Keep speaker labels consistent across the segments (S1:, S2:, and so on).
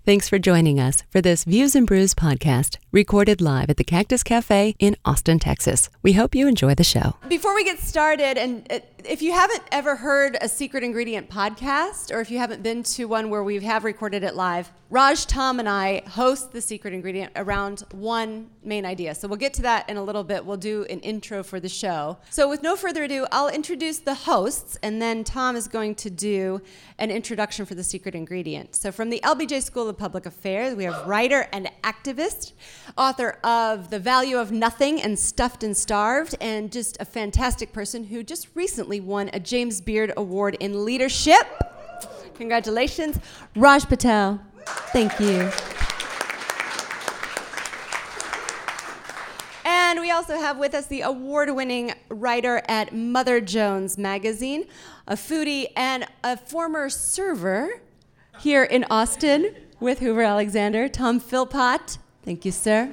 S1: Thanks for joining us for this Views and Brews podcast, recorded live at the Cactus Cafe in Austin, Texas. We hope you enjoy the show.
S2: Before we get started, and if you haven't ever heard a Secret Ingredient podcast, or if you haven't been to one where we have recorded it live, Raj, Tom, and I host the Secret Ingredient around one main idea. So we'll get to that in a little bit. We'll do an intro for the show. So with no further ado, I'll introduce the hosts, and then Tom is going to do an introduction for the Secret Ingredient. So from the LBJ School of Public Affairs, we have writer and activist, author of The Value of Nothing and Stuffed and Starved, and just a fantastic person who just recently won a James Beard Award in Leadership. Congratulations, Raj Patel. Thank you. And we also have with us the award-winning writer at Mother Jones Magazine, a foodie and a former server here in Austin with Hoover Alexander, Tom Philpott. Thank you, sir.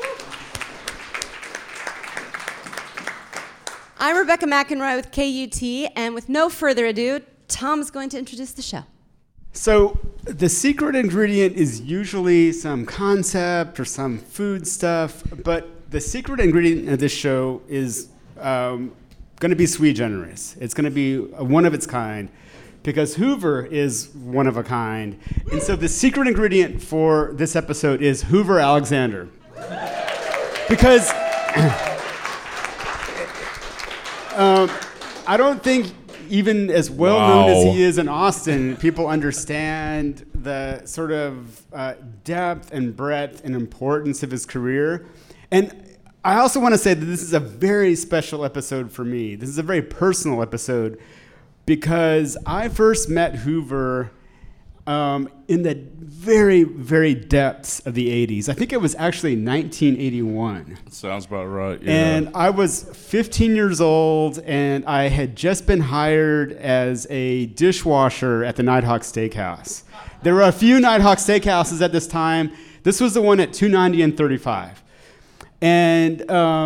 S2: I'm Rebecca McEnroy with KUT, and with no further ado, Tom is going to introduce the show.
S3: So the secret ingredient is usually some concept or some food stuff, but the secret ingredient of this show is going to be sui generis. It's going to be one of its kind because Hoover is one of a kind. And so the secret ingredient for this episode is Hoover Alexander. Because I don't think even as well known as he is in Austin, people understand the sort of depth and breadth and importance of his career. And I also want to say that this is a very special episode for me. This is a very personal episode because I first met Hoover in the very, very depths of the 80s. I think it was actually 1981.
S4: Sounds about right, yeah.
S3: And I was 15 years old, and I had just been hired as a dishwasher at the Nighthawk Steakhouse. There were a few Nighthawk Steakhouses at this time. This was the one at 290 and 35. And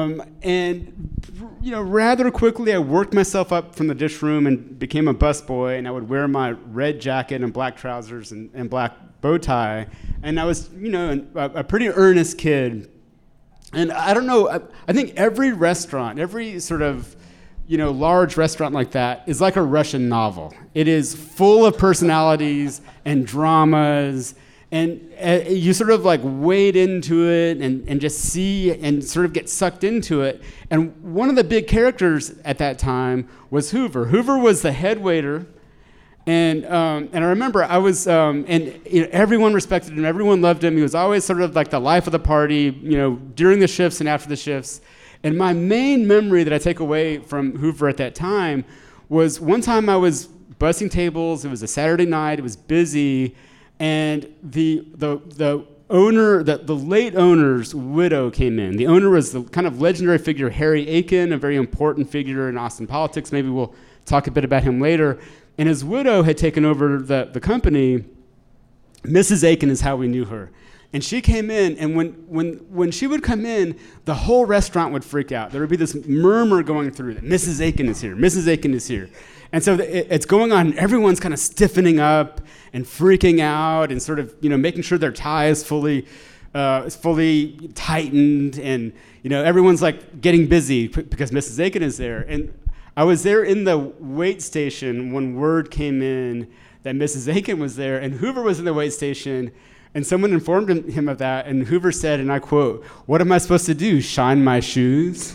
S3: you know, rather quickly, I worked myself up from the dish room and became a busboy, and I would wear my red jacket and black trousers and black bow tie, and I was, you know, a pretty earnest kid. And I don't know, I think every restaurant, every sort of, you know, large restaurant like that is like a Russian novel. It is full of personalities and dramas, and you sort of like wade into it and just see and sort of get sucked into it. And one of the big characters at that time was Hoover. Hoover was the head waiter. And I remember I was, and you know, everyone respected him, everyone loved him. He was always sort of like the life of the party, you know, during the shifts and after the shifts. And my main memory that I take away from Hoover at that time was one time I was bussing tables. It was a Saturday night. It was busy. And the owner, the late owner's widow came in. The owner was the kind of legendary figure, Harry Aiken, a very important figure in Austin politics. Maybe we'll talk a bit about him later. And his widow had taken over the company. Mrs. Aiken is how we knew her. And she came in, and when she would come in, the whole restaurant would freak out. There would be this murmur going through that Mrs. Aiken is here, Mrs. Aiken is here. And so it's going on, and everyone's kind of stiffening up and freaking out and sort of, you know, making sure their tie is fully tightened, and, you know, everyone's like getting busy because Mrs. Aiken is there. And I was there in the wait station when word came in that Mrs. Aiken was there, and Hoover was in the wait station, and someone informed him of that, and Hoover said, and I quote, "What am I supposed to do, shine my shoes?"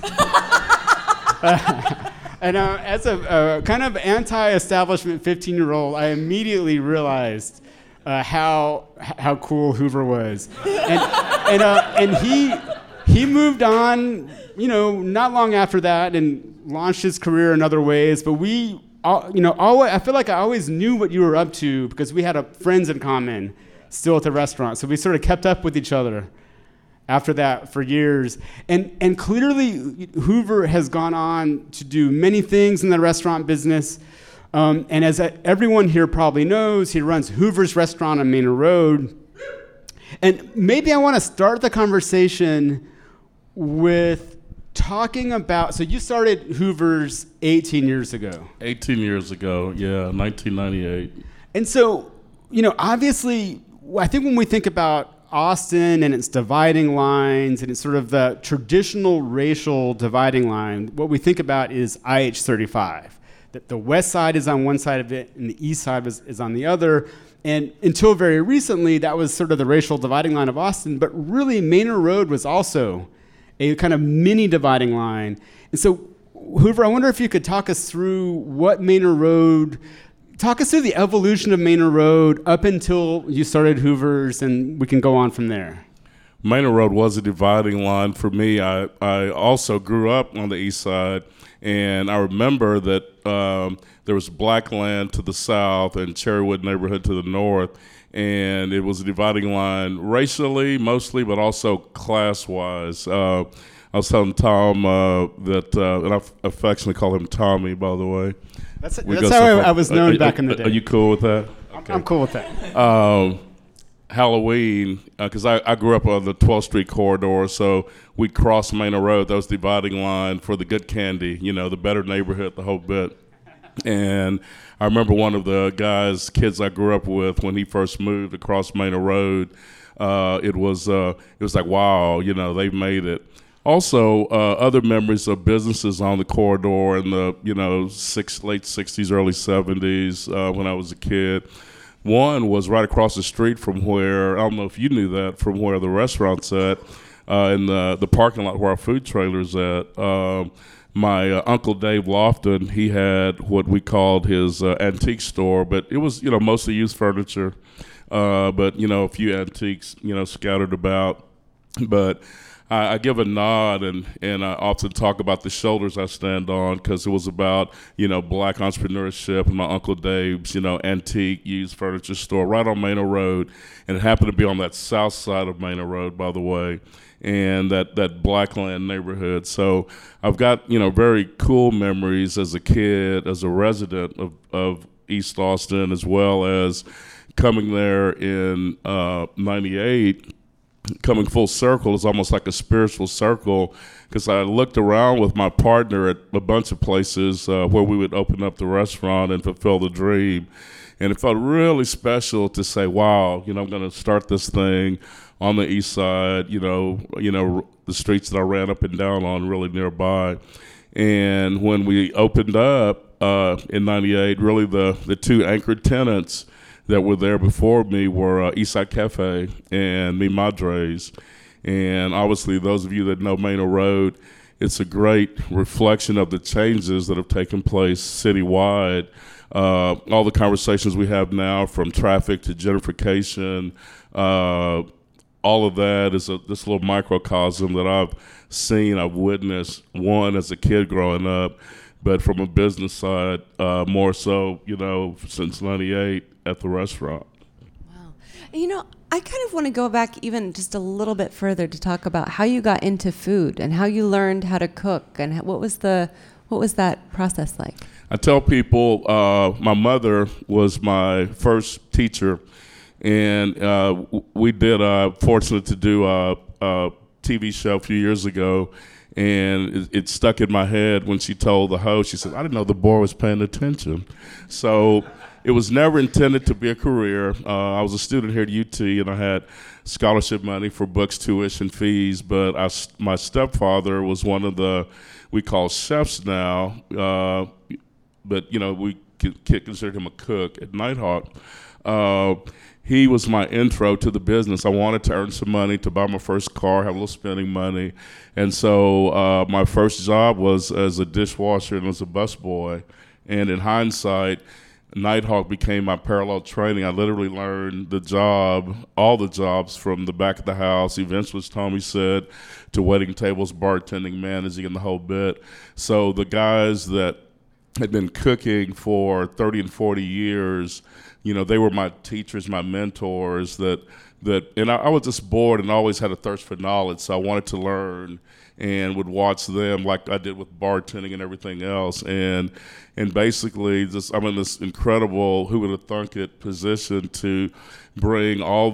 S3: And as a kind of anti-establishment 15-year-old, I immediately realized how cool Hoover was, and he moved on, you know, not long after that, and launched his career in other ways. But we, you know, I feel like I always knew what you were up to because we had friends in common still at the restaurant, so we sort of kept up with each other after that for years. And clearly, Hoover has gone on to do many things in the restaurant business. And as everyone here probably knows, he runs Hoover's Restaurant on Manor Road. And maybe I want to start the conversation with talking about, so you started Hoover's 18 years ago.
S4: 18 years ago, yeah, 1998.
S3: And so, you know, obviously I think when we think about Austin and its dividing lines and it's sort of the traditional racial dividing line, what we think about is IH-35. That the west side is on one side of it and the east side is on the other. And until very recently, that was sort of the racial dividing line of Austin. But really, Manor Road was also a kind of mini dividing line. And so, Hoover, I wonder if you could talk us through what Manor Road, talk us through the evolution of Manor Road up until you started Hoover's, and we can go on from there.
S4: Manor Road was a dividing line for me. I also grew up on the east side, and I remember that there was black land to the south and Cherrywood neighborhood to the north, and it was a dividing line racially mostly, but also class-wise. I was telling Tom that, and I affectionately call him Tommy, by the way.
S3: That's how I was known back in the day.
S4: Are you cool with that? Okay.
S3: I'm cool with that.
S4: Halloween, because I grew up on the 12th Street corridor, so we crossed Manor Road. That was the dividing line for the good candy, the better neighborhood, the whole bit. And I remember one of the kids I grew up with when he first moved across Manor Road. It was like, wow, they've made it. Also, other memories of businesses on the corridor in the late 60s, early 70s when I was a kid. One was right across the street from where, I don't know if you knew that, from where the restaurant's at, in the parking lot where our food trailer's at. My Uncle Dave Lofton, he had what we called his antique store, but it was, mostly used furniture, but, a few antiques, scattered about. But I give a nod and I often talk about the shoulders I stand on because it was about, black entrepreneurship and my Uncle Dave's, antique used furniture store right on Manor Road. And it happened to be on that south side of Manor Road, by the way, and that Blackland neighborhood. So I've got, very cool memories as a kid, as a resident of East Austin, as well as coming there in 98. Coming full circle is almost like a spiritual circle because I looked around with my partner at a bunch of places where we would open up the restaurant and fulfill the dream. And it felt really special to say, wow, I'm going to start this thing on the east side, the streets that I ran up and down on really nearby. And when we opened up in 98, really the two anchored tenants that were there before me were Eastside Cafe and Mi Madres. And obviously, those of you that know Manor Road, it's a great reflection of the changes that have taken place citywide. All the conversations we have now, from traffic to gentrification, all of that is this little microcosm that I've seen, I've witnessed, one, as a kid growing up, but from a business side, more so, since 98 at the restaurant.
S2: Wow. I kind of want to go back even just a little bit further to talk about how you got into food and how you learned how to cook and what was that process like?
S4: I tell people my mother was my first teacher, and we did fortunate to do a TV show a few years ago. And it stuck in my head when she told the host, she said, I didn't know the boy was paying attention. So it was never intended to be a career. I was a student here at UT, and I had scholarship money for books, tuition, fees. But my stepfather was one of we call chefs now, but, we considered him a cook at Nighthawk. He was my intro to the business. I wanted to earn some money to buy my first car, have a little spending money. And so my first job was as a dishwasher and as a busboy. And in hindsight, Nighthawk became my parallel training. I literally learned all the jobs from the back of the house, events, which Tommy said, to waiting tables, bartending, managing, and the whole bit. So the guys that had been cooking for 30 and 40 years, they were my teachers, my mentors, and I was just bored and always had a thirst for knowledge, so I wanted to learn and would watch them like I did with bartending and everything else. And basically, I'm in this incredible, who would have thunk it, position to bring all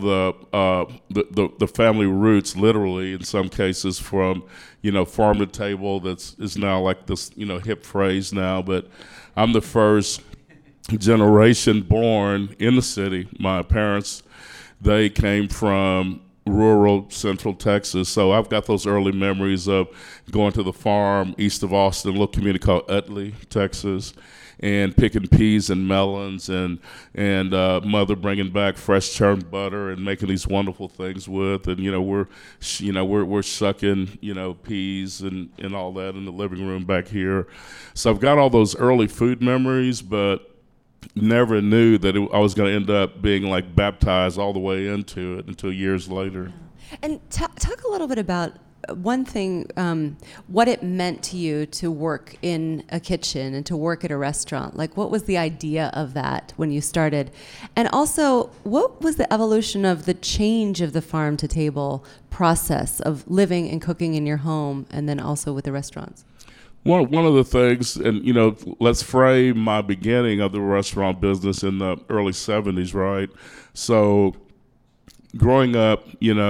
S4: the family roots, literally in some cases, from farm to table. Is now like this hip phrase now, but I'm the first generation born in the city. My parents they came from rural central Texas. So I've got those early memories of going to the farm east of Austin, a little community called Utley, Texas, and picking peas and melons, and mother bringing back fresh churned butter and making these wonderful things with, and we're shucking peas and all that in the living room back here. So I've got all those early food memories, but never knew that I was going to end up being like baptized all the way into it until years later.
S2: And talk a little bit about one thing, what it meant to you to work in a kitchen and to work at a restaurant. Like, what was the idea of that when you started? And also, what was the evolution of the change of the farm to table process of living and cooking in your home and then also with the restaurants?
S4: One of the things, and let's frame my beginning of the restaurant business in the early 70s, right? So growing up,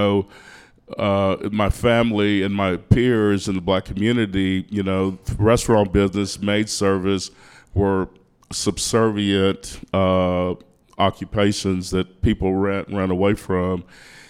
S4: my family and my peers in the black community, restaurant business, maid service were subservient occupations that people ran away from.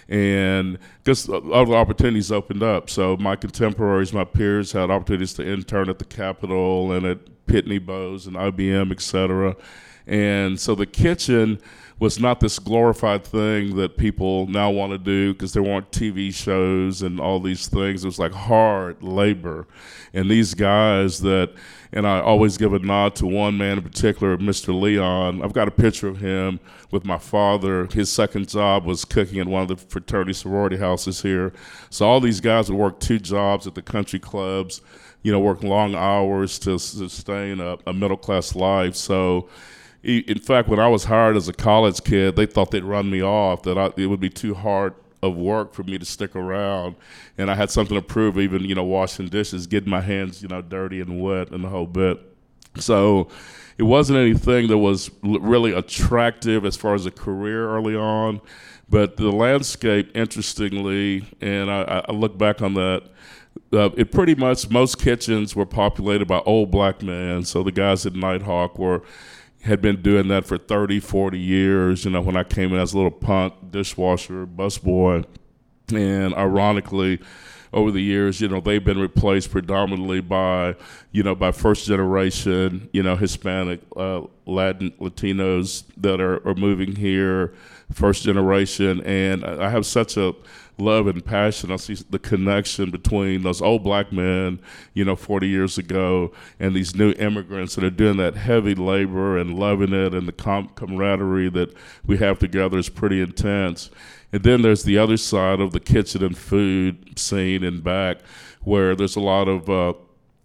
S4: And because other opportunities opened up. So my contemporaries, my peers had opportunities to intern at the Capitol and at Pitney Bowes and IBM, et cetera. And so the kitchen was not this glorified thing that people now want to do because there weren't TV shows and all these things. It was like hard labor. And these guys and I always give a nod to one man in particular, Mr. Leon. I've got a picture of him with my father. His second job was cooking at one of the fraternity sorority houses here. So all these guys would work 2 jobs at the country clubs, work long hours to sustain a middle-class life. So in fact, when I was hired as a college kid, they thought they'd run me off, that it would be too hard of work for me to stick around. And I had something to prove, even, washing dishes, getting my hands, dirty and wet and the whole bit. So it wasn't anything that was really attractive as far as a career early on. But the landscape, interestingly, and I look back on that, it pretty much, most kitchens were populated by old black men. So the guys at Nighthawk had been doing that for 30, 40 years, when I came in as a little punk dishwasher, busboy. And ironically, over the years, they've been replaced predominantly by first generation, Hispanic, Latin, Latinos that are moving here, first generation. And I have such a love and passion. I see the connection between those old black men, 40 years ago, and these new immigrants that are doing that heavy labor and loving it, and the camaraderie that we have together is pretty intense. And then there's the other side of the kitchen and food scene in back, where there's a lot of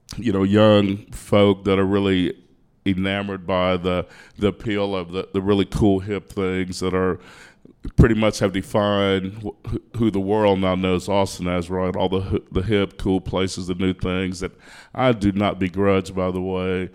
S4: young folk that are really enamored by the appeal of the really cool hip things that are pretty much have defined who the world now knows Austin as, right? All the hip, cool places, the new things that I do not begrudge, by the way.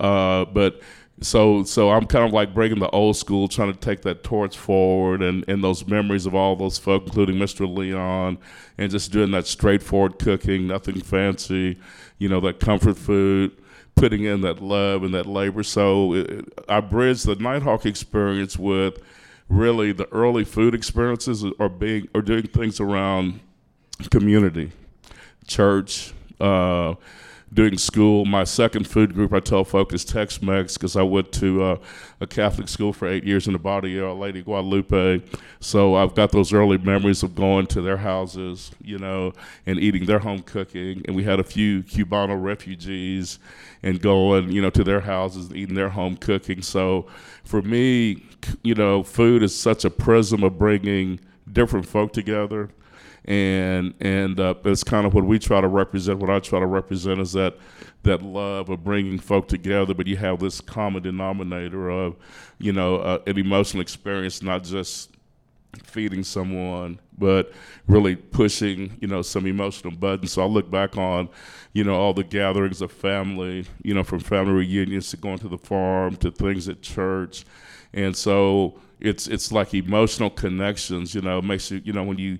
S4: But so I'm kind of like breaking the old school, trying to take that torch forward and those memories of all those folk, including Mr. Leon, and just doing that straightforward cooking, nothing fancy, that comfort food, putting in that love and that labor. So I bridged the Nighthawk experience with really the early food experiences are doing things around community, church, doing school. My second food group I tell folk is Tex-Mex, because I went to a Catholic school for 8 years in the body of Our Lady Guadalupe. So I've got those early memories of going to their houses, and eating their home cooking. And we had a few Cubano refugees and going, to their houses and eating their home cooking. So for me, food is such a prism of bringing different folk together. And that's kind of what we try to represent. What I try to represent is that love of bringing folk together, but you have this common denominator of, an emotional experience, not just feeding someone, but really pushing, some emotional buttons. So I look back on, all the gatherings of family, from family reunions to going to the farm to things at church. And so it's like emotional connections, makes you, when you,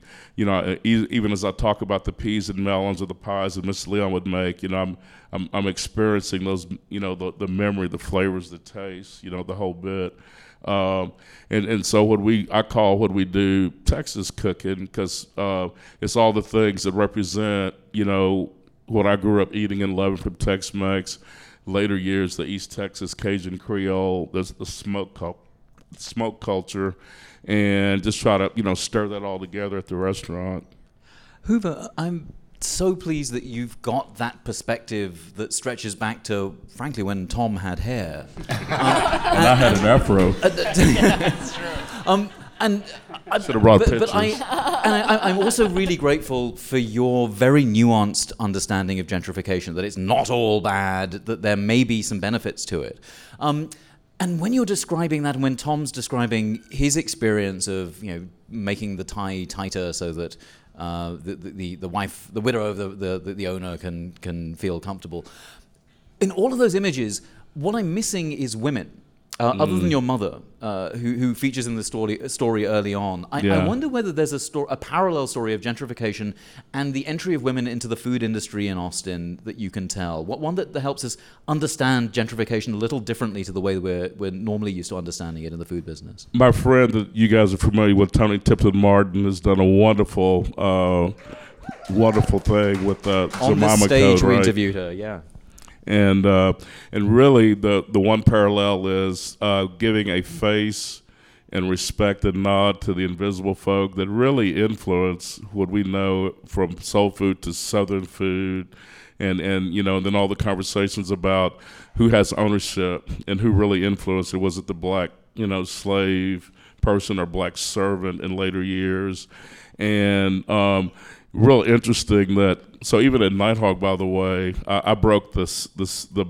S4: even as I talk about the peas and melons or the pies that Miss Leon would make, I'm experiencing those, the memory, the flavors, the taste, the whole bit. And so I call what we do Texas cooking, because it's all the things that represent, what I grew up eating and loving from Tex-Mex. Later years, the East Texas Cajun Creole, there's the smoke culture, and just try to, stir that all together at the restaurant.
S5: Hoover, I'm so pleased that you've got that perspective that stretches back to, frankly, when Tom had hair.
S4: And I had an afro.
S5: That's true. And I should have brought pictures. I'm also really grateful for your very nuanced understanding of gentrification, that it's not all bad, that there may be some benefits to it. And when you're describing that, and when Tom's describing his experience of, making the tie tighter so that the wife, the widow of the owner can feel comfortable, in all of those images, what I'm missing is women. Other than your mother, who features in the story early on. I wonder whether there's a parallel story of gentrification and the entry of women into the food industry in Austin that you can tell. One that helps us understand gentrification a little differently to the way we're normally used to understanding it in the food business.
S4: My friend that you guys are familiar with, Tony Tipton Martin, has done a wonderful thing with the
S5: on
S4: Jemima
S5: this stage
S4: Code,
S5: we
S4: right?
S5: interviewed her, yeah.
S4: And really, the one parallel is giving a face and respect and nod to the invisible folk that really influence what we know from soul food to Southern food, and then all the conversations about who has ownership and who really influenced it. Was it the black slave person or black servant in later years? And real interesting that, so even at Nighthawk, by the way, I broke the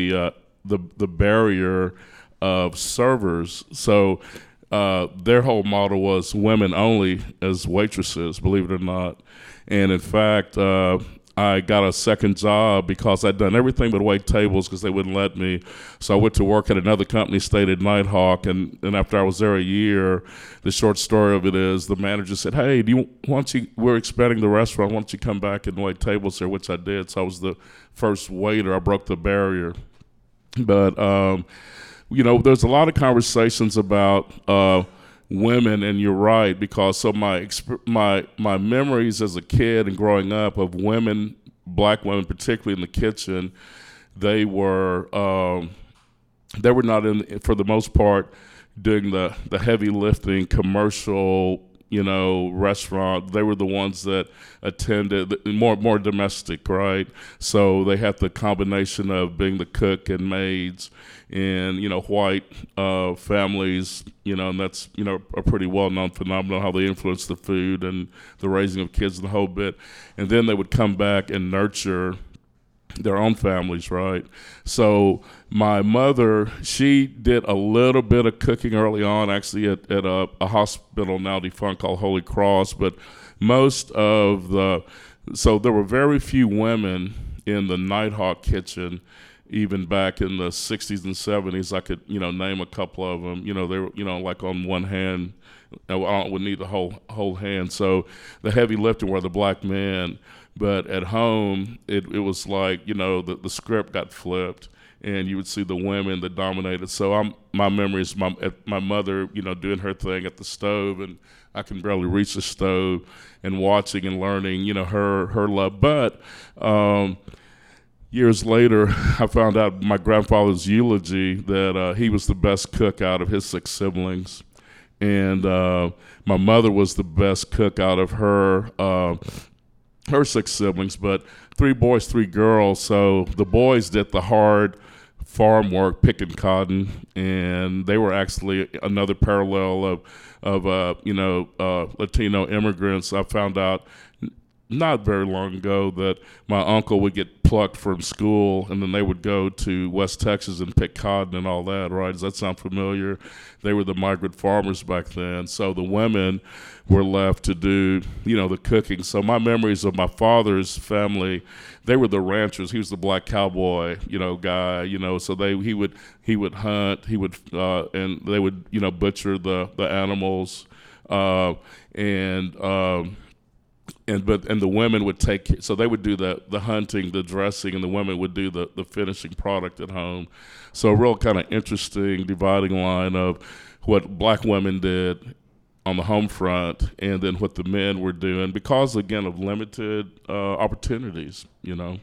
S4: barrier of servers. So their whole model was women only as waitresses, believe it or not. And in fact, I got a second job because I'd done everything but wait tables because they wouldn't let me. So I went to work at another company, stayed at Nighthawk, and after I was there a year, the short story of it is the manager said, "Hey, we're expanding the restaurant, why don't you come back and wait tables here?" Which I did. So I was the first waiter. I broke the barrier. But, there's a lot of conversations about women, and you're right, because so my memories as a kid and growing up of women, black women, particularly in the kitchen, they were not in, for the most part, doing the heavy lifting commercial restaurant. They were the ones that attended more domestic, right? So they had the combination of being the cook and maids in white families, and that's a pretty well-known phenomenon, how they influence the food and the raising of kids and the whole bit. And then they would come back and nurture their own families, right? So my mother, she did a little bit of cooking early on, actually at a hospital now defunct called Holy Cross, but so there were very few women in the Nighthawk kitchen, even back in the 60s and 70s. I could, name a couple of them. They were, like on one hand, I would need the whole hand. So the heavy lifting were the black men. But at home, it was like, the script got flipped, and you would see the women that dominated. So my memory is my mother, doing her thing at the stove, and I can barely reach the stove, and watching and learning, her love. But years later, I found out my grandfather's eulogy that he was the best cook out of his 6 siblings. And my mother was the best cook out of her 6 siblings, but 3 boys, 3 girls. So the boys did the hard farm work, picking cotton, and they were actually another parallel of Latino immigrants. I found out not very long ago that my uncle would get plucked from school, and then they would go to West Texas and pick cotton and all that, right? Does that sound familiar? They were the migrant farmers back then. So the women were left to do, the cooking. So my memories of my father's family, they were the ranchers. He was the black cowboy, guy, so he would hunt, and they would, butcher the animals, and the women would so they would do the hunting, the dressing, and the women would do the finishing product at home. So a real kind of interesting dividing line of what black women did on the home front, and then what the men were doing because, again, of limited opportunities, you know.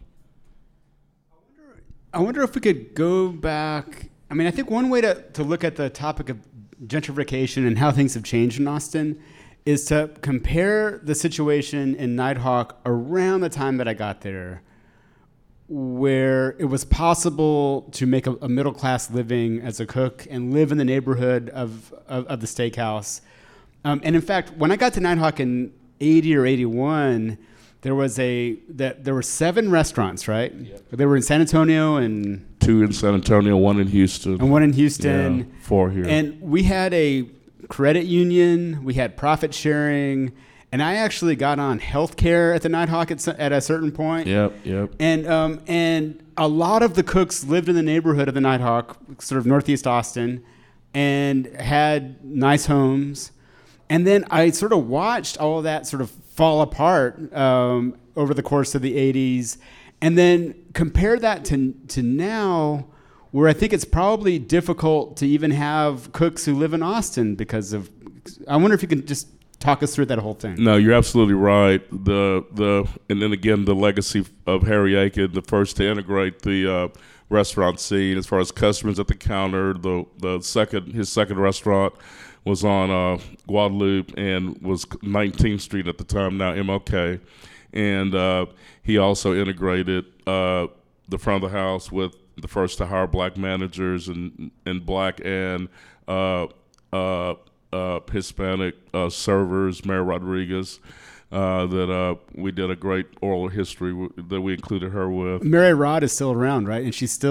S3: I wonder if we could go back. I mean, I think one way to look at the topic of gentrification and how things have changed in Austin is to compare the situation in Nighthawk around the time that I got there, where it was possible to make a middle-class living as a cook and live in the neighborhood of the steakhouse. And in fact, when I got to Nighthawk in 80 or 81, there were 7 restaurants, right? Yep. They were in San Antonio and
S4: 2 in San Antonio, 1 in Houston.
S3: And 1 in Houston.
S4: Yeah, 4 here.
S3: And we had a credit union, we had profit sharing, and I actually got on healthcare at the Nighthawk at a certain point.
S4: Yep.
S3: And a lot of the cooks lived in the neighborhood of the Nighthawk, sort of northeast Austin, and had nice homes. And then I sort of watched all of that sort of fall apart over the course of the 80s, and then compare that to now, where I think it's probably difficult to even have cooks who live in Austin because of. I wonder if you can just talk us through that whole thing.
S4: No, you're absolutely right. And then again, the legacy of Harry Aiken, the first to integrate the restaurant scene as far as customers at the counter. His second restaurant was on Guadalupe and was 19th Street at the time, now MLK. And he also integrated the front of the house with the first to hire black managers and black and Hispanic servers, Mary Rodriguez, that we did a great oral history that we included her with.
S3: Mary Rod is still around, right? And she's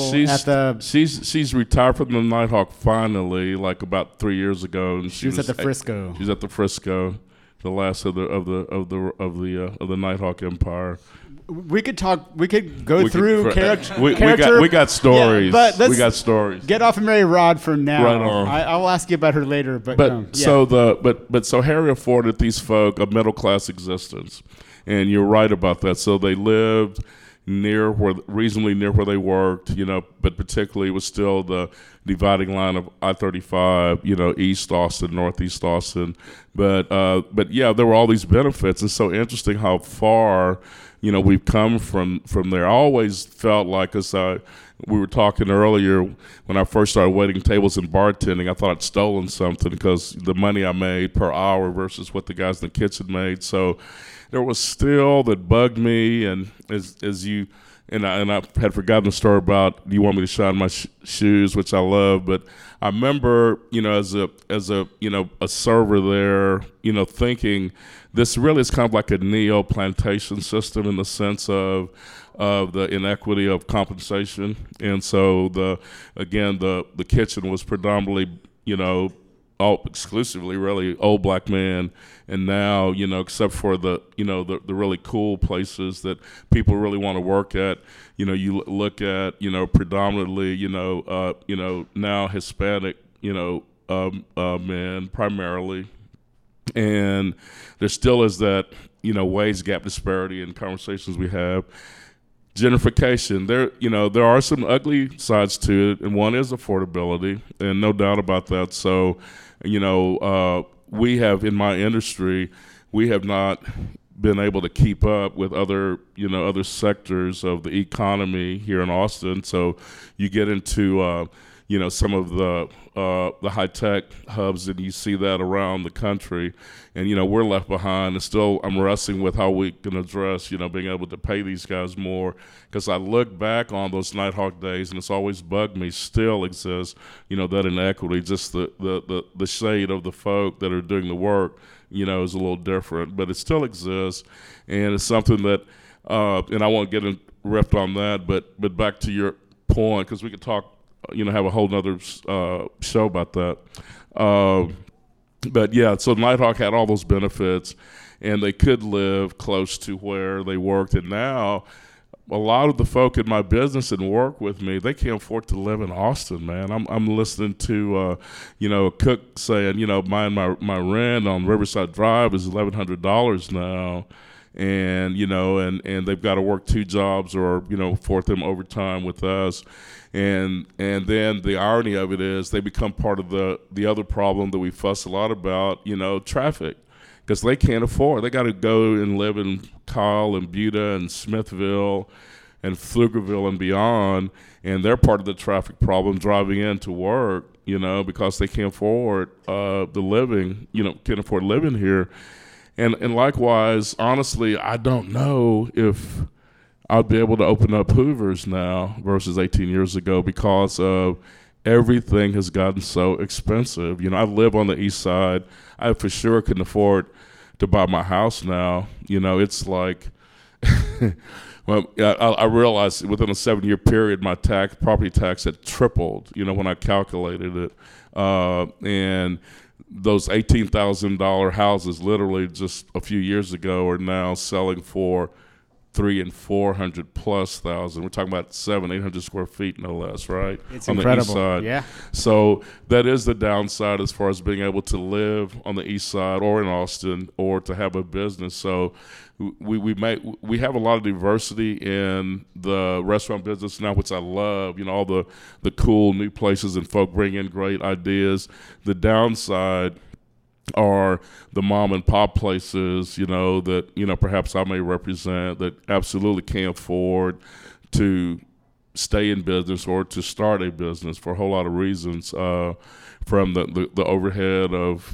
S4: retired from the Nighthawk finally, like about 3 years ago. And
S3: she was at the Frisco.
S4: She's at the Frisco, the last of the Nighthawk empire.
S3: We could talk. We could go through character.
S4: We got stories.
S3: Yeah, but
S4: we got stories.
S3: Get off of Mary Rod for now.
S4: Right on.
S3: I will ask you about her later.
S4: So Harry afforded these folk a middle class existence, and you're right about that. So they lived reasonably near where they worked, you know, but particularly it was still the dividing line of I-35, you know, East Austin, Northeast Austin, but yeah, there were all these benefits. It's so interesting how far, you know, we've come from there. I always felt like, we were talking earlier, when I first started waiting tables and bartending, I thought I'd stolen something because the money I made per hour versus what the guys in the kitchen made. So there was still that bugged me, and I had forgotten the story about, do you want me to shine my shoes, which I love, but I remember, you know, as a you know, a server there, you know, thinking this really is kind of like a neo-plantation system in the sense of the inequity of compensation. And so the kitchen was predominantly, you know, exclusively really old black men. And now, you know, except for the really cool places that people really want to work at, you know, you look at, you know, predominantly, you know, now Hispanic, you know, men primarily. And there still is that, you know, wage gap disparity in conversations we have. Gentrification, there are some ugly sides to it, and one is affordability, and no doubt about that. So, you know, we have, in my industry, we have not been able to keep up with other sectors of the economy here in Austin. So you get into, you know, some of the high-tech hubs, and you see that around the country. And, you know, we're left behind, and still I'm wrestling with how we can address, you know, being able to pay these guys more. Because I look back on those Nighthawk days, and it's always bugged me, still exists, you know, that inequity, just the shade of the folk that are doing the work, you know, is a little different. But it still exists, and it's something that, and I won't get ripped on that, but back to your point, because we could talk, you know, have a whole nother show about that. But yeah, so Nighthawk had all those benefits, and they could live close to where they worked. And now, a lot of the folk in my business and work with me, they can't afford to live in Austin, man. I'm listening to, you know, a cook saying, you know, my rent on Riverside Drive is $1,100 now. and they've got to work 2 jobs or forth them overtime with us. And then the irony of it is they become part of the other problem that we fuss a lot about, traffic, because they can't afford. They got to go and live in Kyle and Buda and Smithville and Pflugerville and beyond, and they're part of the traffic problem driving into work, because they can't afford the living, can't afford living here. And likewise, honestly, I don't know if I'll be able to open up Hoover's now versus 18 years ago because of everything has gotten so expensive. I live on the east side. I for sure couldn't afford to buy my house now. It's like, well, I realized within a 7-year period, my property tax had tripled, when I calculated it. And those $18,000 houses literally just a few years ago are now selling for $300,000 and $400,000+. We're talking about 700-800 square feet, no less, right?
S3: It's
S4: on
S3: incredible.
S4: The east side.
S3: Yeah.
S4: So that is the downside as far as being able to live on the east side or in Austin or to have a business. So we have a lot of diversity in the restaurant business now, which I love. All the cool new places and folk bring in great ideas. The downside are the mom and pop places, that, perhaps I may represent that absolutely can't afford to stay in business or to start a business for a whole lot of reasons, from the overhead of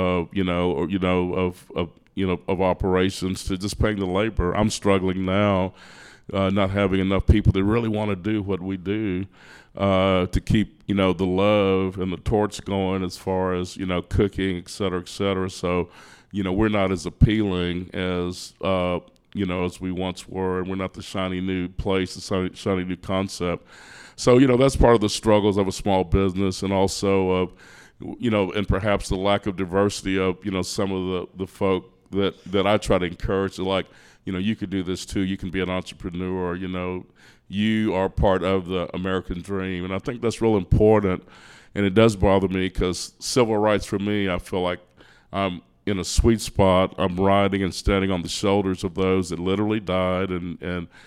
S4: operations to just paying the labor. I'm struggling now, not having enough people that really want to do what we do, to keep, the love and the torch going as far as, cooking, et cetera, et cetera. So, we're not as appealing as, as we once were, and we're not the shiny new place, the shiny new concept. So, that's part of the struggles of a small business, and also of, and perhaps the lack of diversity of, some of the folk that I try to encourage, like, you could do this too. You can be an entrepreneur, you are part of the American dream. And I think that's real important. And it does bother me because civil rights for me, I feel like I'm in a sweet spot. I'm riding and standing on the shoulders of those that literally died and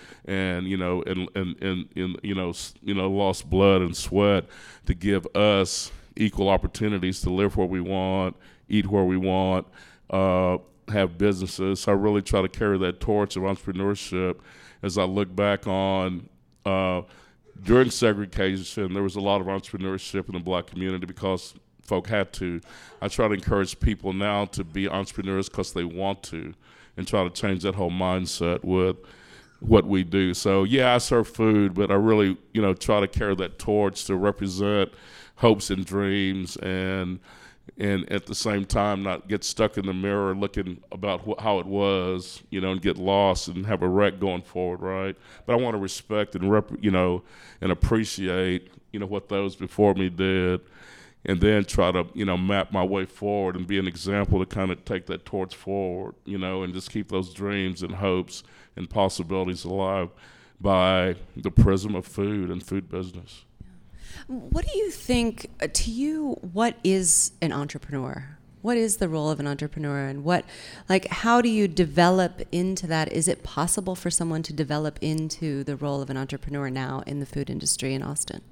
S4: lost blood and sweat to give us equal opportunities to live where we want, eat where we want, have businesses. So I really try to carry that torch of entrepreneurship. As I look back on during segregation, there was a lot of entrepreneurship in the black community because folk had to. I try to encourage people now to be entrepreneurs because they want to, and try to change that whole mindset with what we do. So yeah, I serve food, but I really, try to carry that torch to represent hopes and dreams, and at the same time not get stuck in the mirror looking about how it was, and get lost and have a wreck going forward, right? But I want to respect and and appreciate, what those before me did, and then try to, map my way forward and be an example to kind of take that torch forward, and just keep those dreams and hopes and possibilities alive by the prism of food and food business.
S2: What do you think, to you, what is an entrepreneur? What is the role of an entrepreneur, and how do you develop into that? Is it possible for someone to develop into the role of an entrepreneur now in the food industry in Austin?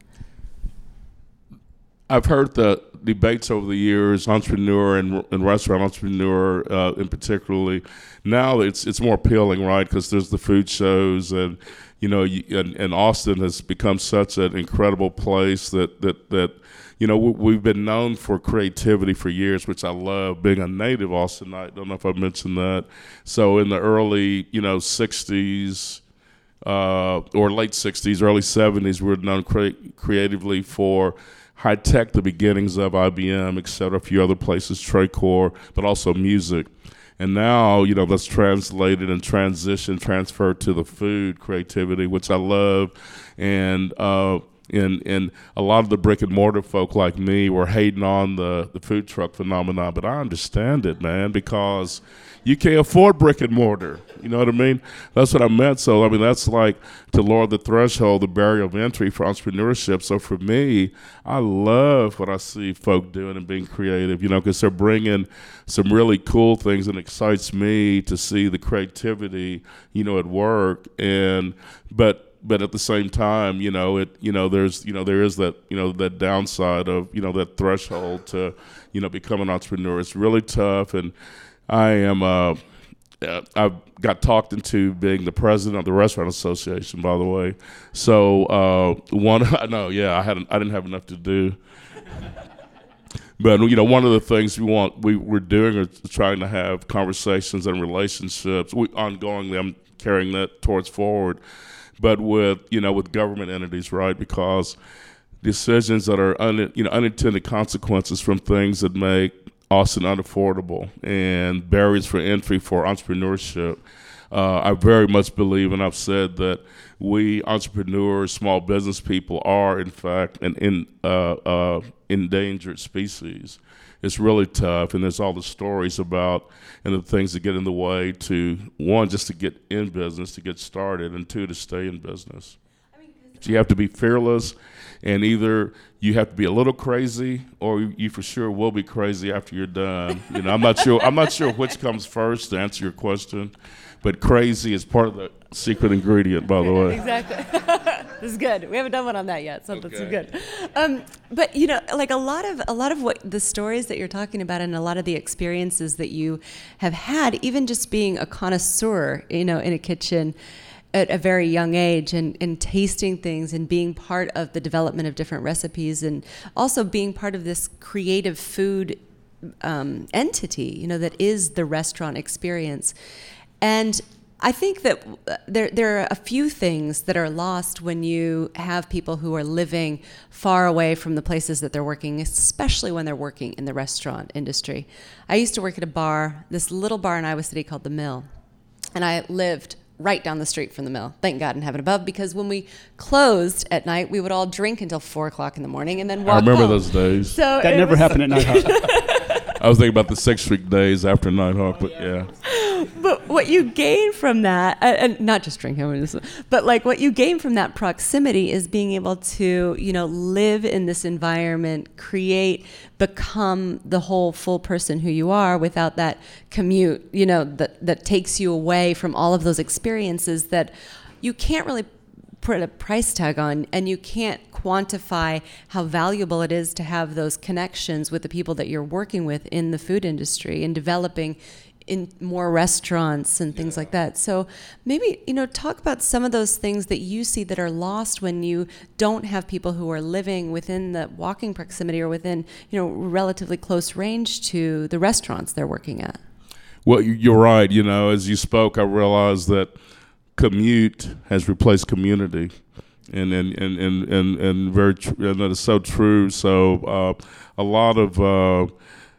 S4: I've heard the debates over the years, entrepreneur and restaurant entrepreneur in particularly. Now it's more appealing, right? Because there's the food shows, and and Austin has become such an incredible place that we've been known for creativity for years, which I love. Being a native Austinite, don't know if I mentioned that. So in the early 60s. Or late 60s, early 70s, we were known creatively for high tech, the beginnings of IBM, et cetera, a few other places, Tracor, but also music. And now, that's translated and transferred to the food creativity, which I love. And a lot of the brick and mortar folk like me were hating on the food truck phenomenon, but I understand it, man, because you can't afford brick and mortar. You know what I mean? That's what I meant. So, I mean, that's like to lower the threshold, the barrier of entry for entrepreneurship. So for me, I love what I see folk doing and being creative, you know, because they're bringing some really cool things, and it excites me to see the creativity, you know, at work. But at the same time, you know, there is that, you know, that downside of, you know, that threshold to, you know, become an entrepreneur. It's really tough, and I've got talked into being the president of the Restaurant Association, by the way. So I didn't have enough to do. But, you know, one of the things we're doing is trying to have conversations and relationships. Ongoingly, I'm carrying that towards forward. But with government entities, right? Because decisions that are unintended consequences from things that make Austin unaffordable and barriers for entry for entrepreneurship. I very much believe, and I've said that we entrepreneurs, small business people, are in fact an endangered species. It's really tough, and there's all the stories about and the things that get in the way to, one, just to get in business, to get started, and two, to stay in business. So you have to be fearless, and either you have to be a little crazy, or you for sure will be crazy after you're done. You know, I'm not sure which comes first, to answer your question, but crazy is part of the secret ingredient, by the way.
S2: Exactly. This is good. We haven't done one on that yet, so
S4: okay.
S2: That's good. But you know, like a lot of what the stories that you're talking about, and a lot of the experiences that you have had, even just being a connoisseur, you know, in a kitchen at a very young age, and tasting things and being part of the development of different recipes, and also being part of this creative food entity, you know, that is the restaurant experience. And I think that there are a few things that are lost when you have people who are living far away from the places that they're working, especially when they're working in the restaurant industry. I used to work at a bar, this little bar in Iowa City called The Mill, and I lived right down the street from the Mill. Thank God in heaven above, because when we closed at night, we would all drink until 4 o'clock in the morning and then walk home.
S4: I remember those days.
S2: So
S3: that never happened at Nighthawk.
S4: I was thinking about the 6 Street days after Nighthawk, but yeah.
S2: But what you gain from that, and not just drinking, but like what you gain from that proximity is being able to, you know, live in this environment, create, become the whole full person who you are without that commute, you know, that takes you away from all of those experiences that you can't really put a price tag on, and you can't quantify how valuable it is to have those connections with the people that you're working with in the food industry and developing in more restaurants and things like that. So maybe, you know, talk about some of those things that you see that are lost when you don't have people who are living within the walking proximity or within, you know, relatively close range to the restaurants they're working at.
S4: Well, you're right. You know, as you spoke, I realized that commute has replaced community, and very and that is so true. So a lot of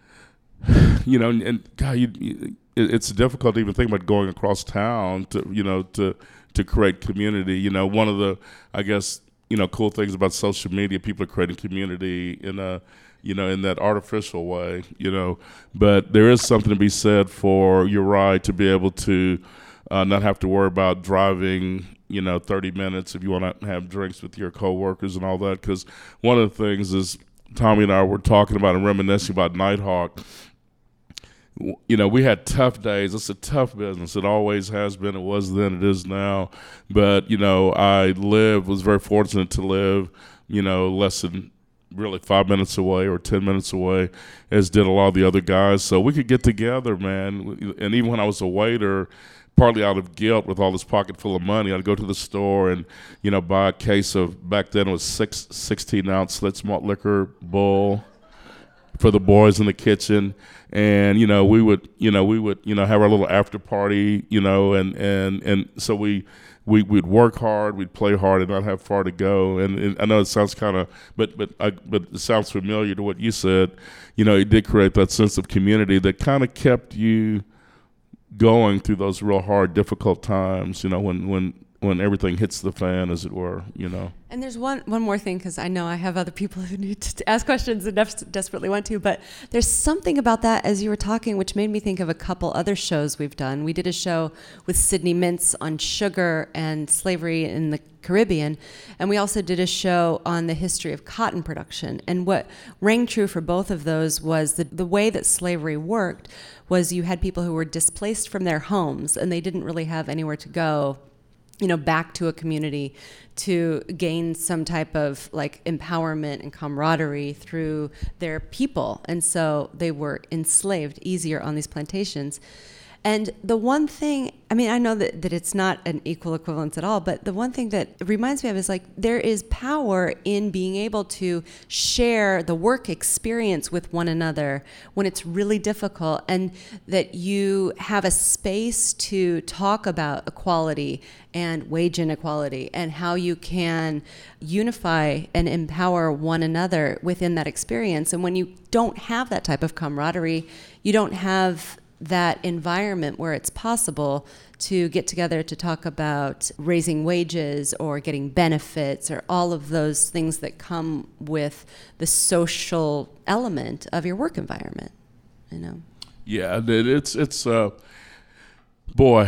S4: you know, and God, it's difficult to even think about going across town to create community. You know, one of the, I guess, you know, cool things about social media, people are creating community in a, you know, in that artificial way, you know. But there is something to be said for, you're right, to be able to not have to worry about driving, you know, 30 minutes if you want to have drinks with your coworkers and all that. Because one of the things is, Tommy and I were talking about and reminiscing about Nighthawk. You know, we had tough days. It's a tough business. It always has been. It was then. It is now. But, you know, was very fortunate to live, you know, less than really 5 minutes away or 10 minutes away, as did a lot of the other guys. So we could get together, man. And even when I was a waiter, partly out of guilt with all this pocket full of money, I'd go to the store and, you know, buy a case of, back then it was 16-ounce Schlitz malt liquor, Bull, for the boys in the kitchen. And, you know, we would have our little after party, you know, and so we'd work hard, we'd play hard, and not have far to go. And I know it sounds kind of, but it sounds familiar to what you said. You know, it did create that sense of community that kind of kept you going through those real hard, difficult times. You know, when when everything hits the fan, as it were,
S2: And there's one more thing, because I know I have other people who need to ask questions and desperately want to, but there's something about that as you were talking which made me think of a couple other shows we've done. We did a show with Sydney Mintz on sugar and slavery in the Caribbean, and we also did a show on the history of cotton production. And what rang true for both of those was the way that slavery worked was you had people who were displaced from their homes, and they didn't really have anywhere to go, back to a community to gain some type of like empowerment and camaraderie through their people. And so they were enslaved easier on these plantations. And the one thing, I know that it's not an equal equivalence at all, but the one thing that it reminds me of is like there is power in being able to share the work experience with one another when it's really difficult, and that you have a space to talk about equality and wage inequality and how you can unify and empower one another within that experience. And when you don't have that type of camaraderie, you don't have that environment where it's possible to get together to talk about raising wages or getting benefits or all of those things that come with the social element of your work environment,
S4: Yeah, it's boy,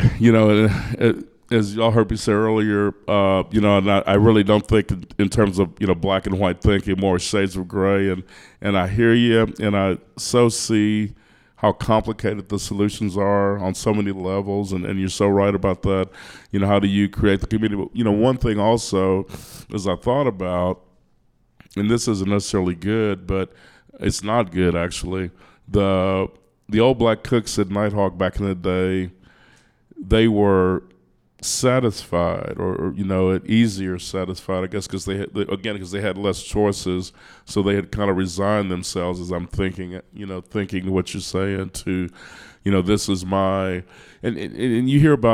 S4: as y'all heard me say earlier, and I really don't think in terms of, black and white thinking, more shades of gray, and I hear you, and I so see how complicated the solutions are on so many levels, and you're so right about that. How do you create the community? One thing also is I thought about, and this isn't necessarily good, but it's not good actually. The old black cooks at Nighthawk back in the day, they were satisfied, or easier satisfied, I guess, because they had less choices, so they had kind of resigned themselves, as I'm thinking what you're saying, to this is my, and you hear about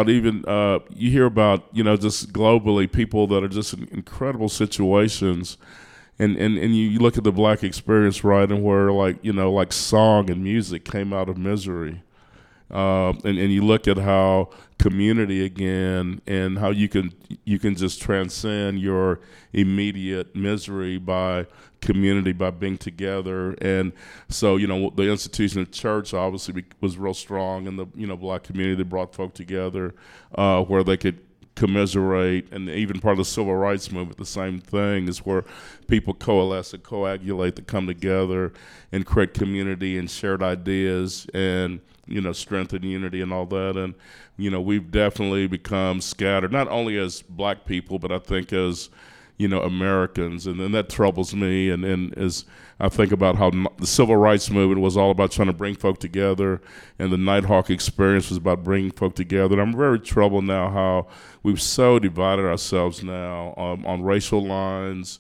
S4: just globally people that are just in incredible situations, and you look at the black experience, right, and where like song and music came out of misery. And you look at how community again, and how you can just transcend your immediate misery by community, by being together. And so the institution of church obviously was real strong in the black community that brought folk together, where they could commiserate, and even part of the civil rights movement, the same thing, is where people coalesce and coagulate to come together and create community and shared ideas and strength and unity and all that. And we've definitely become scattered, not only as black people, but I think as Americans, and that troubles me. And as I think about how the civil rights movement was all about trying to bring folk together, and the Nighthawk experience was about bringing folk together. And I'm very troubled now how we've so divided ourselves now on racial lines,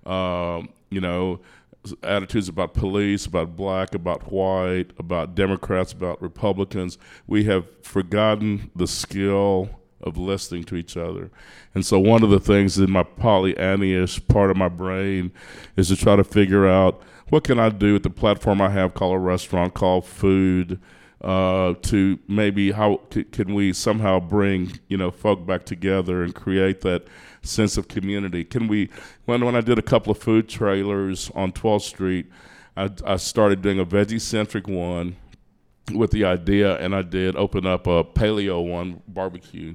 S4: attitudes about police, about black, about white, about Democrats, about Republicans. We have forgotten the skill of listening to each other. And so one of the things in my Pollyanna-ish part of my brain is to try to figure out, what can I do with the platform I have called a restaurant, called food, to maybe how can we somehow bring folk back together and create that sense of community? Can we, when I did a couple of food trailers on 12th Street, I started doing a veggie-centric one with the idea, and I did open up a paleo one, barbecue.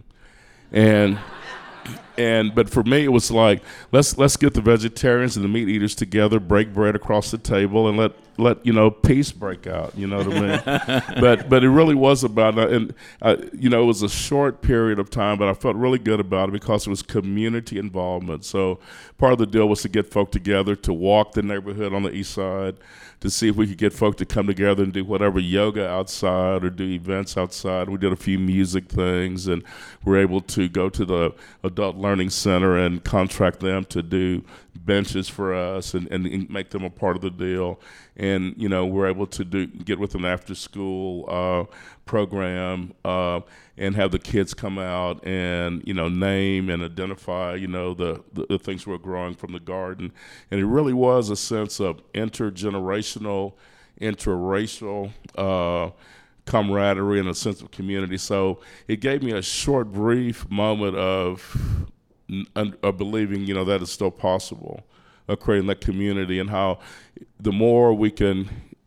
S4: But for me, it was like, let's get the vegetarians and the meat eaters together, break bread across the table, and let peace break out. You know what I mean? But it really was about, and it was a short period of time, but I felt really good about it because it was community involvement. So part of the deal was to get folk together to walk the neighborhood on the east side, to see if we could get folk to come together and do whatever yoga outside or do events outside. We did a few music things, and we were able to go to the Adult Learning Center and contract them to do benches for us and make them a part of the deal. And we're able to get with an after school program and have the kids come out and name and identify the things we're growing from the garden. And it really was a sense of intergenerational, interracial camaraderie and a sense of community. So it gave me a short, brief moment of believing, that it's still possible, of creating that community, and how the more we can,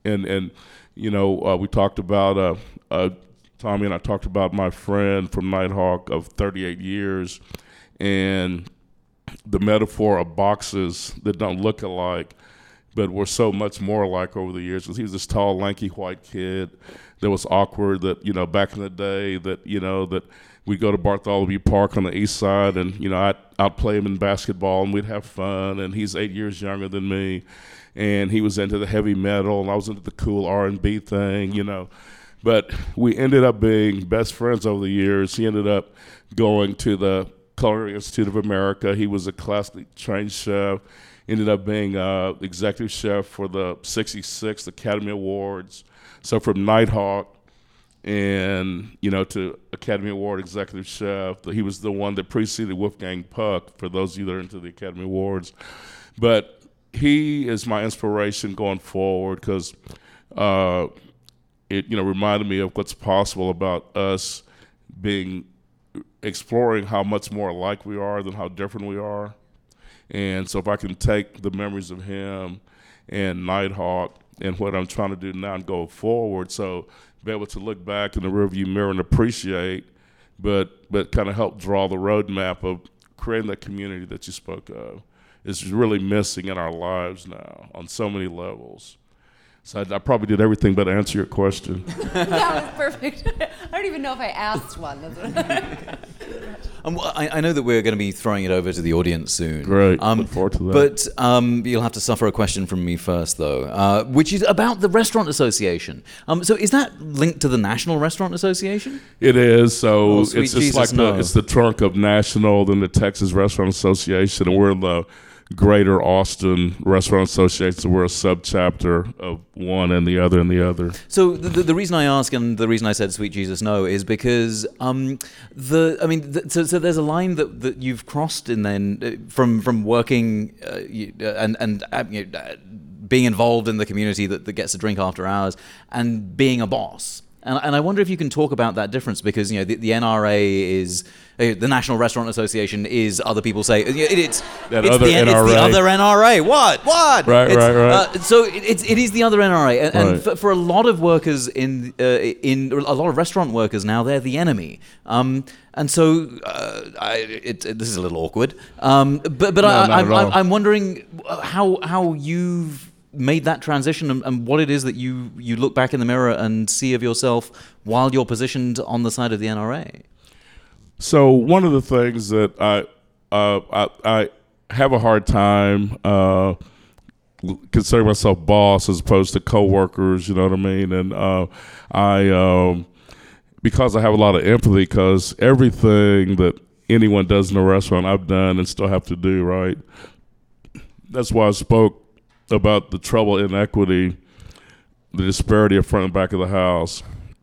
S4: we talked about, Tommy and I talked about my friend from Nighthawk of 38 years, and the metaphor of boxes that don't look alike, but were so much more alike over the years. Because he was this tall, lanky white kid that was awkward. That back in the day, that we'd go to Bartholomew Park on the east side, and I'd play him in basketball, and we'd have fun. And he's 8 years younger than me, and he was into the heavy metal, and I was into the cool R&B thing, But we ended up being best friends over the years. He ended up going to the Culinary Institute of America. He was a classically trained chef. Ended up being executive chef for the 66th Academy Awards. So from Nighthawk and, to Academy Award executive chef, he was the one that preceded Wolfgang Puck, for those of you that are into the Academy Awards. But he is my inspiration going forward, because it reminded me of what's possible about us exploring how much more alike we are than how different we are. And so if I can take the memories of him and Nighthawk and what I'm trying to do now and go forward, so be able to look back in the rearview mirror and appreciate, but kind of help draw the roadmap of creating that community that you spoke of, is really missing in our lives now on so many levels. So I probably did everything but answer your question.
S2: That was perfect. I don't even know if I asked one.
S5: I know that we're going to be throwing it over to the audience soon.
S4: Great. Look forward to that.
S5: But you'll have to suffer a question from me first, though, which is about the Restaurant Association. So is that linked to the National Restaurant Association?
S4: It is. So it's just
S5: Jesus,
S4: like it's the trunk of National, then the Texas Restaurant Association, and we're the Greater Austin Restaurant Association, so we're a subchapter of one and the other and the other.
S5: So the reason I ask, and the reason I said "Sweet Jesus No," is because so there's a line that you've crossed in then from working and being involved in the community that gets a drink after hours, and being a boss. And I wonder if you can talk about that difference, because the NRA is the National Restaurant Association is, other people say it's the other NRA. What?
S4: Right.
S5: So it is the other NRA, and for a lot of workers in a lot of restaurant workers now, they're the enemy. And so this is a little awkward. But I'm wondering how you've made that transition, and what it is that you look back in the mirror and see of yourself while you're positioned on the side of the NRA.
S4: So one of the things that I have a hard time considering myself boss as opposed to coworkers, you know what I mean? And I because I have a lot of empathy, because everything that anyone does in a restaurant I've done and still have to do, right? That's why I spoke about the trouble, inequity, the disparity of front and back of the house.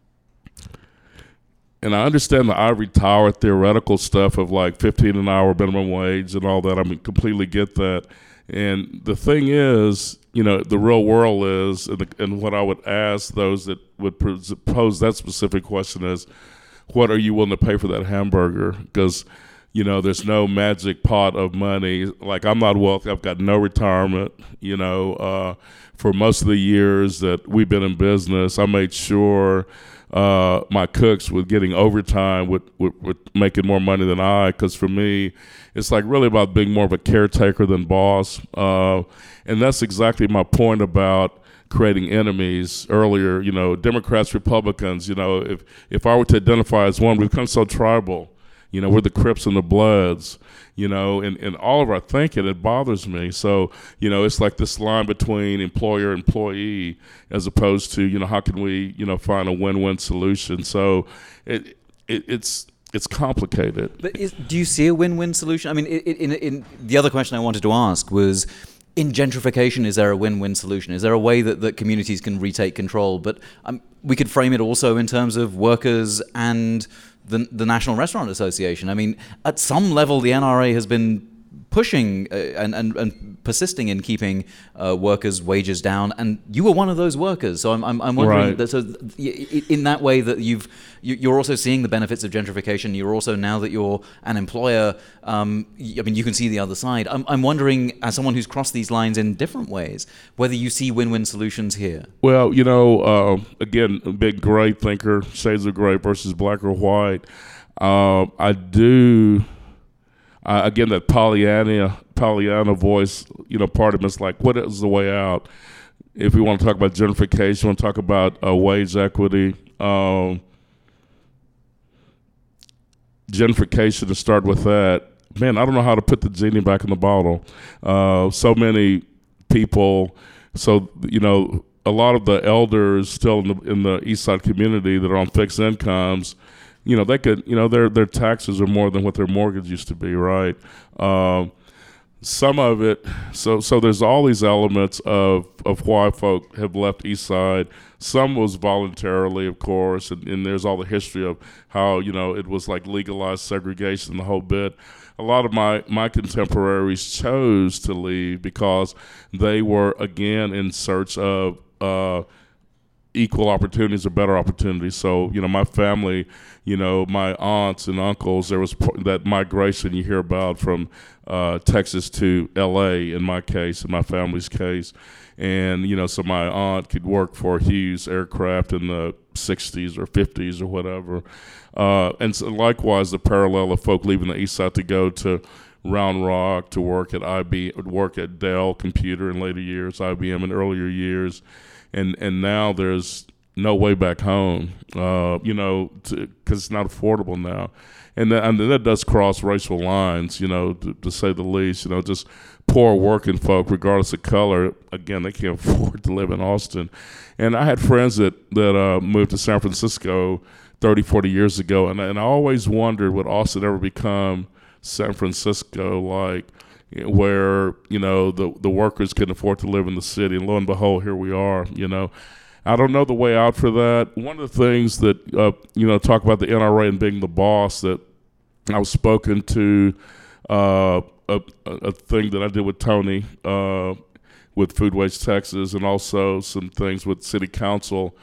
S4: And I understand the ivory tower theoretical stuff of like 15 an hour minimum wage and all that. I mean, completely get that. And the thing is, the real world is, and what I would ask those that would pose that specific question is, what are you willing to pay for that hamburger? Because there's no magic pot of money. Like, I'm not wealthy. I've got no retirement. For most of the years that we've been in business, I made sure my cooks were getting overtime with making more money than I, because for me, it's like really about being more of a caretaker than boss. And that's exactly my point about creating enemies earlier. Democrats, Republicans, if I were to identify as one, we've become so tribal. We're the Crips and the Bloods, and all of our thinking, it bothers me. So, it's like this line between employer and employee, as opposed to, how can we, find a win-win solution. So it's complicated.
S5: But do you see a win-win solution? I mean, in the other question I wanted to ask was, in gentrification, is there a win-win solution? Is there a way that communities can retake control? But we could frame it also in terms of workers and the National Restaurant Association. I mean, at some level, the NRA has been pushing and persisting in keeping workers' wages down, and you were one of those workers. So I'm wondering that, so in that way that you're also seeing the benefits of gentrification. You're also, now that you're an employer, I mean, you can see the other side. I'm wondering, as someone who's crossed these lines in different ways, whether you see win-win solutions here.
S4: Well, again, big gray thinker, shades of gray versus black or white. I do. Again, that Pollyanna voice, part of me is like, what is the way out? If we want to talk about gentrification, we want to talk about wage equity, gentrification, to start with that. Man, I don't know how to put the genie back in the bottle. So many people, a lot of the elders still in the East Side community that are on fixed incomes, they could, their taxes are more than what their mortgage used to be, right? Some of it, so there's all these elements of why folk have left East Side. Some was voluntarily, of course, and there's all the history of how, it was like legalized segregation, the whole bit. A lot of my contemporaries chose to leave because they were, again, in search of equal opportunities or better opportunities. So, my family, my aunts and uncles, there was that migration you hear about from Texas to L.A. in my case, in my family's case. And, so my aunt could work for Hughes Aircraft in the 60s or 50s or whatever. And so likewise, the parallel of folk leaving the East Side to go to Round Rock to work at Dell Computer in later years, IBM in earlier years. And now there's no way back home, because it's not affordable now. And that does cross racial lines, to say the least. Just poor working folk, regardless of color, again, they can't afford to live in Austin. And I had friends that moved to San Francisco 30, 40 years ago, and I always wondered, would Austin ever become San Francisco, like, where, the workers couldn't afford to live in the city, and lo and behold, here we are, I don't know the way out for that. One of the things that, talk about the NRA and being the boss, that I was spoken to a thing that I did with Tony with Food Waste Texas, and also some things with City Council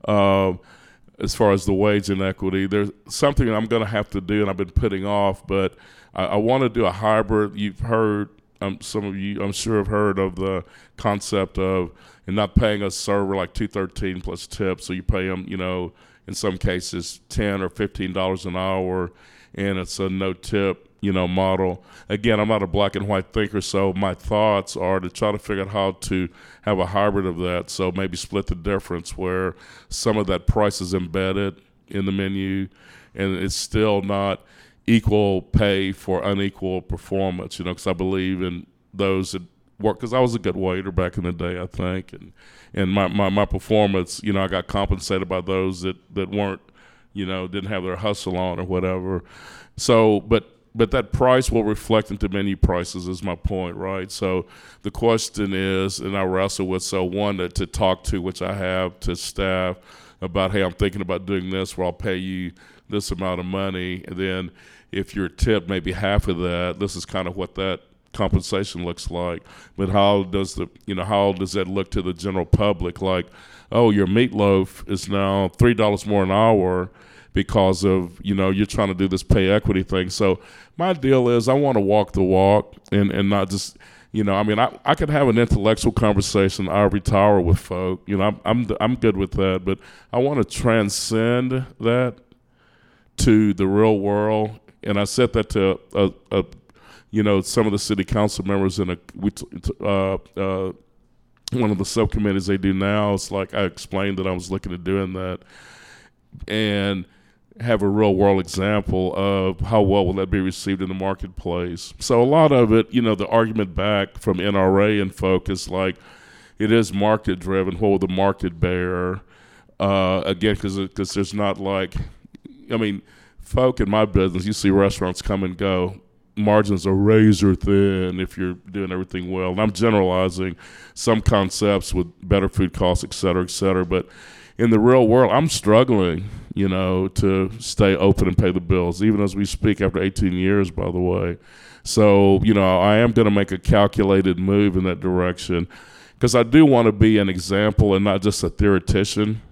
S4: as far as the wage inequity. There's something I'm going to have to do, and I've been putting off, but I want to do a hybrid. You've heard, some of you, I'm sure, have heard of the concept of and not paying a server like $213 plus tips. So you pay them, in some cases $10 or $15 an hour, and it's a no tip, model. Again, I'm not a black and white thinker, so my thoughts are to try to figure out how to have a hybrid of that. So maybe split the difference where some of that price is embedded in the menu, and it's still not equal pay for unequal performance, because I believe in those that work, because I was a good waiter back in the day, I think, and my performance, I got compensated by those that weren't, didn't have their hustle on or whatever. So, but that price will reflect into menu prices is my point, right? So the question is, and I wrestle with, one, to talk to, which I have, to staff about, hey, I'm thinking about doing this where I'll pay you this amount of money, and then if you're tipped maybe half of that, this is kind of what that compensation looks like. But how does that look to the general public? Like, oh, your meatloaf is now $3 more an hour because of, you're trying to do this pay equity thing. So my deal is I want to walk the walk and not just, I could have an intellectual conversation, ivory tower with folk, I'm good with that, but I want to transcend that to the real world. And I said that to some of the city council members in one of the subcommittees they do now. It's like I explained that I was looking at doing that and have a real world example of how well will that be received in the marketplace. So a lot of it, the argument back from NRA and folk is like, it is market driven. What will the market bear? Again, because there's not like, folk in my business, you see restaurants come and go. Margins are razor thin if you're doing everything well. And I'm generalizing some concepts with better food costs, et cetera, but in the real world, I'm struggling, to stay open and pay the bills, even as we speak after 18 years, by the way. So, I am going to make a calculated move in that direction because I do want to be an example and not just a theoretician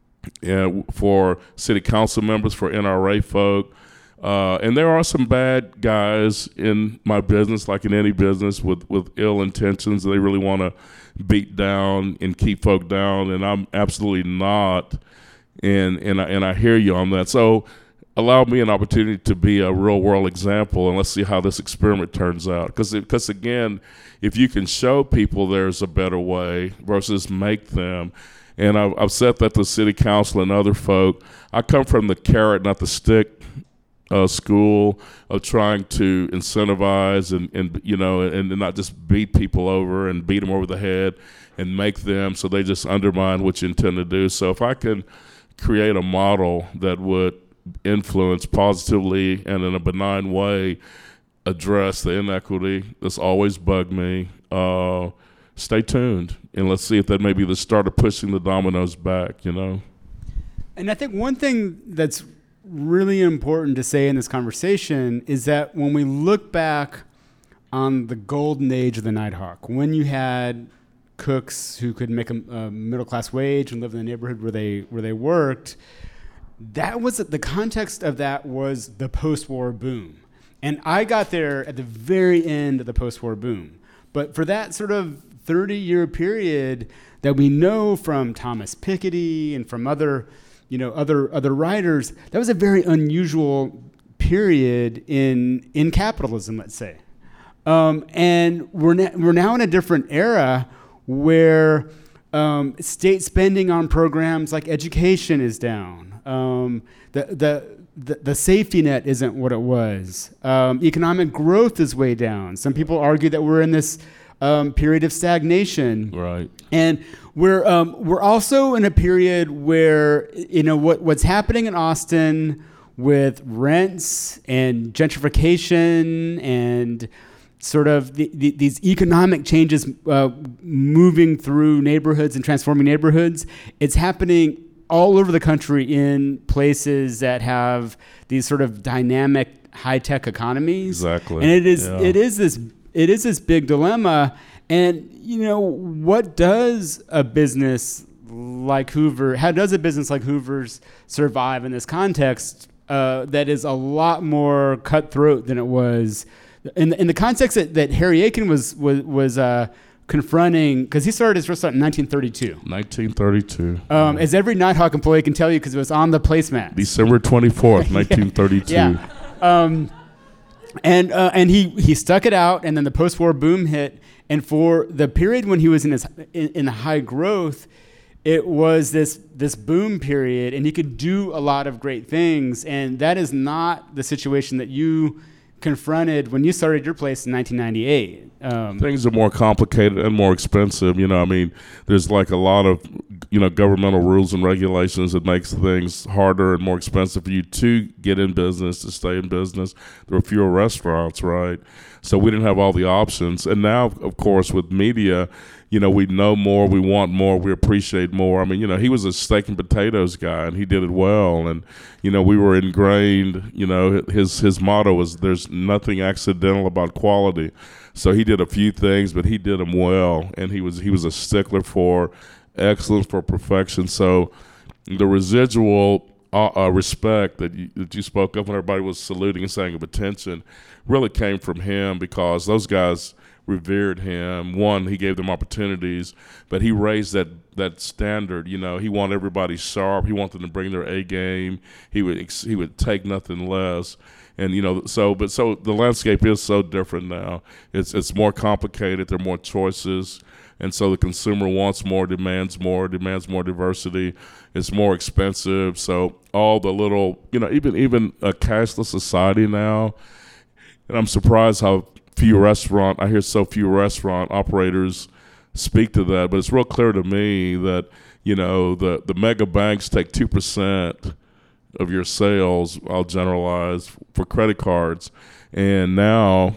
S4: for city council members, for NRA folk. And there are some bad guys in my business, like in any business, with ill intentions. They really want to beat down and keep folk down, and I'm absolutely not. And I hear you on that. So allow me an opportunity to be a real world example, and let's see how this experiment turns out. Because again, if you can show people there's a better way versus make them. And I've said that to city council and other folk. I come from the carrot, not the stick school of trying to incentivize and not just beat people over and beat them over the head and make them so they just undermine what you intend to do. So if I can create a model that would influence positively and in a benign way address the inequity that's always bugged me, stay tuned and let's see if that may be the start of pushing the dominoes back, And
S3: I think one thing that's really important to say in this conversation is that when we look back on the golden age of the Nighthawk, when you had cooks who could make a middle-class wage and live in the neighborhood where they worked, that was the context of that was the post-war boom. And I got there at the very end of the post-war boom. But for that sort of 30-year period that we know from Thomas Piketty and from other writers, that was a very unusual period in capitalism, let's say. And we're now in a different era where state spending on programs like education is down. The safety net isn't what it was. Economic growth is way down. Some people argue that we're in this period of stagnation.
S4: Right.
S3: And we're also in a period where what's happening in Austin with rents and gentrification and sort of these economic changes moving through neighborhoods and transforming neighborhoods. It's happening all over the country in places that have these sort of dynamic high-tech economies.
S4: Exactly.
S3: And it is this big dilemma. And what does a business like Hoover? How does a business like Hoover's survive in this context that is a lot more cutthroat than it was in the context that Harry Aiken was confronting, because he started his restaurant in 1932. 1932. As every Nighthawk employee can tell you, because it was on the placemat.
S4: December 24th, 1932.
S3: Yeah. And he stuck it out, and then the post-war boom hit. And for the period when he was in high growth, it was this boom period, and he could do a lot of great things. And that is not the situation that you confronted when you started your place in 1998.
S4: Things are more complicated and more expensive. There's like a lot of governmental rules and regulations that makes things harder and more expensive for you to get in business, to stay in business. There were fewer restaurants, right? So we didn't have all the options. And now, of course, with media, we know more, we want more, we appreciate more. He was a steak and potatoes guy, and he did it well. And, we were ingrained, his motto was there's nothing accidental about quality. So he did a few things, but he did them well. And he was a stickler for excellence, for perfection. So the residual respect that you spoke of when everybody was saluting and saying of attention really came from him, because those guys revered him. One, he gave them opportunities, but he raised that standard. He wanted everybody sharp. He wanted them to bring their A game. He would take nothing less. And so the landscape is so different now. It's more complicated. There are more choices, and so the consumer wants more, demands more diversity. It's more expensive. So all the little, even a cashless society now. And I'm surprised how I hear so few restaurant operators speak to that, but it's real clear to me that, the mega banks take 2% of your sales, I'll generalize, for credit cards. And now,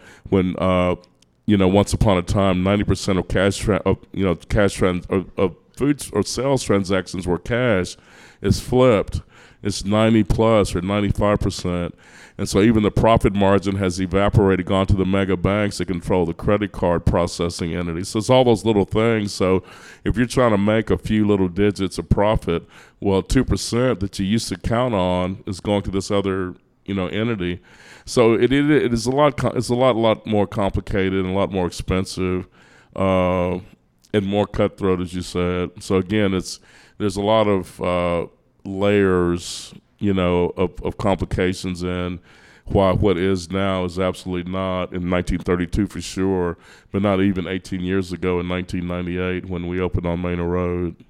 S4: once upon a time, 90% of food or sales transactions where cash is flipped, it's 90 plus or 95%. And so even the profit margin has evaporated, gone to the mega banks that control the credit card processing entities. So it's all those little things. So if you're trying to make a few little digits of profit, well, 2% that you used to count on is going to this other, entity. So it is a lot more complicated and a lot more expensive, and more cutthroat, as you said. So again, there's a lot of layers, of complications, and why what is now is absolutely not in 1932 for sure, but not even 18 years ago in 1998 when we opened on Manor Road.